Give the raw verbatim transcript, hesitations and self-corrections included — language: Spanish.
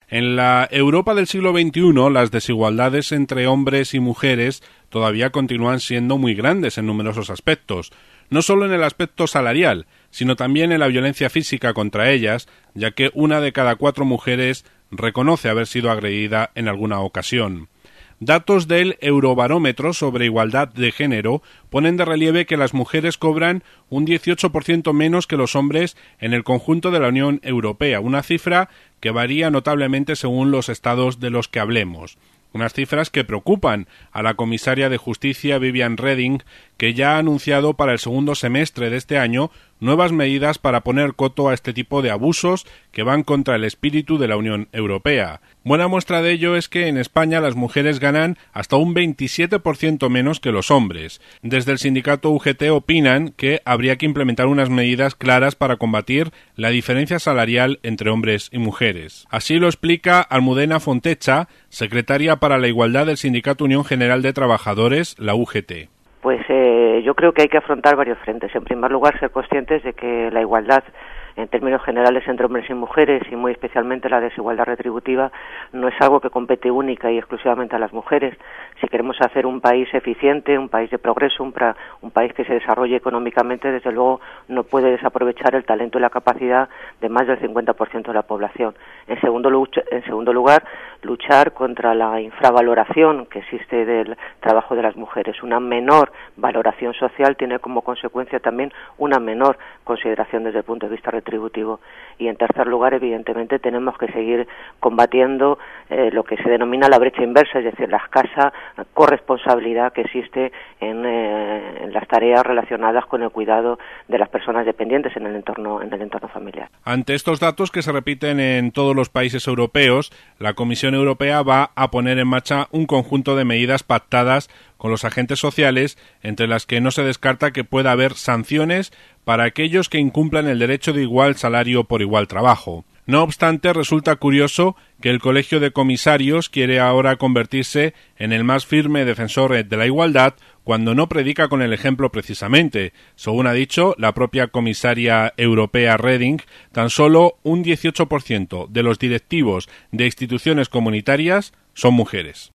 En la Europa del siglo veintiuno, las desigualdades entre hombres y mujeres todavía continúan siendo muy grandes en numerosos aspectos, no solo en el aspecto salarial, sino también en la violencia física contra ellas, ya que una de cada cuatro mujeres reconoce haber sido agredida en alguna ocasión. Datos del Eurobarómetro sobre igualdad de género ponen de relieve que las mujeres cobran un dieciocho por ciento menos que los hombres en el conjunto de la Unión Europea, una cifra que varía notablemente según los estados de los que hablemos. Unas cifras que preocupan a la comisaria de Justicia Viviane Reding, que ya ha anunciado para el segundo semestre de este año nuevas medidas para poner coto a este tipo de abusos que van contra el espíritu de la Unión Europea. Buena muestra de ello es que en España las mujeres ganan hasta un veintisiete por ciento menos que los hombres. Desde el sindicato U G T opinan que habría que implementar unas medidas claras para combatir la diferencia salarial entre hombres y mujeres. Así lo explica Almudena Fontecha, secretaria para la Igualdad del Sindicato Unión General de Trabajadores, la U G T. Pues eh, yo creo que hay que afrontar varios frentes. En primer lugar, ser conscientes de que la igualdad en términos generales entre hombres y mujeres, y muy especialmente la desigualdad retributiva, no es algo que compete única y exclusivamente a las mujeres. Si queremos hacer un país eficiente, un país de progreso, un, pra, un país que se desarrolle económicamente, desde luego no puede desaprovechar el talento y la capacidad de más del cincuenta por ciento de la población. En segundo, lucha, en segundo lugar, luchar contra la infravaloración que existe del trabajo de las mujeres. Una menor valoración social tiene como consecuencia también una menor consideración desde el punto de vista retributivo. Y en tercer lugar, evidentemente, tenemos que seguir combatiendo eh, lo que se denomina la brecha inversa, es decir, la escasa corresponsabilidad que existe en, eh, en las tareas relacionadas con el cuidado de las personas dependientes en el entorno, en el entorno familiar. Ante estos datos que se repiten en todos los países europeos, la Comisión Europea va a poner en marcha un conjunto de medidas pactadas con los agentes sociales, entre las que no se descarta que pueda haber sanciones para aquellos que incumplan el derecho de igual salario por igual trabajo. No obstante, resulta curioso que el Colegio de Comisarios quiere ahora convertirse en el más firme defensor de la igualdad cuando no predica con el ejemplo precisamente. Según ha dicho la propia comisaria europea Reding, tan solo un dieciocho por ciento de los directivos de instituciones comunitarias son mujeres.